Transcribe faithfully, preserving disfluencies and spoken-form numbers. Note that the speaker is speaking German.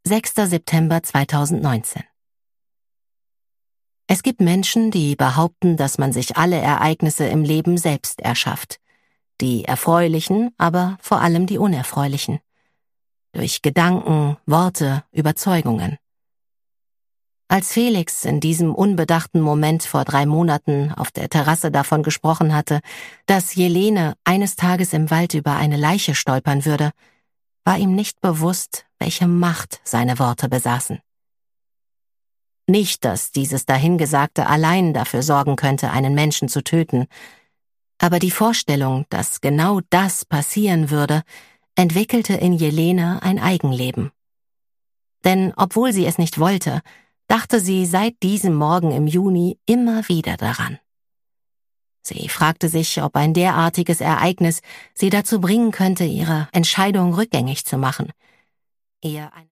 sechster September zweitausendneunzehn. Es gibt Menschen, die behaupten, dass man sich alle Ereignisse im Leben selbst erschafft. Die erfreulichen, aber vor allem die unerfreulichen. Durch Gedanken, Worte, Überzeugungen. Als Felix in diesem unbedachten Moment vor drei Monaten auf der Terrasse davon gesprochen hatte, dass Jelene eines Tages im Wald über eine Leiche stolpern würde, war ihm nicht bewusst, welche Macht seine Worte besaßen. Nicht, dass dieses Dahingesagte allein dafür sorgen könnte, einen Menschen zu töten, aber die Vorstellung, dass genau das passieren würde, entwickelte in Jelene ein Eigenleben. Denn obwohl sie es nicht wollte, dachte sie seit diesem Morgen im Juni immer wieder daran. Sie fragte sich, ob ein derartiges Ereignis sie dazu bringen könnte, ihre Entscheidung rückgängig zu machen. Eher ein